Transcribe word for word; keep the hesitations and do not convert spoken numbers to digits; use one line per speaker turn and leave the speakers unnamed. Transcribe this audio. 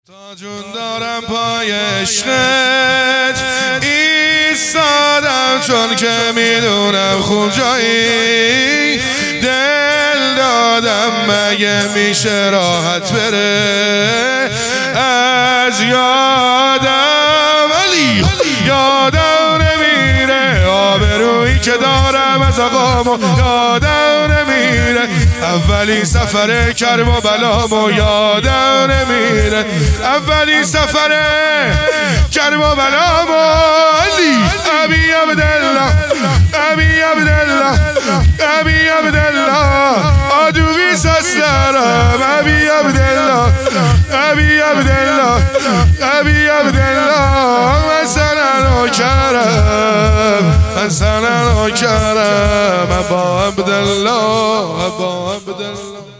تا جون دارم پای عشقت ایستادم، چون که میدونم خوب جایی دل دادم. مگه میشه راحت بره از یادم، ولی یادم نمیره آبرویی که دارم از آقامو، یادم نمیره اولی سفر کرم و بلامو، یادم نمیره اولی سفر کرم و بلامو. علی ابی عبدالله ابی عبدالله ابی عبدالله آدوی سسترم ابی عبدالله ابی عبدالله ابی عبدالله من سنن و کرم من سنن و کرم ابا عبدالله ابا عبدالله.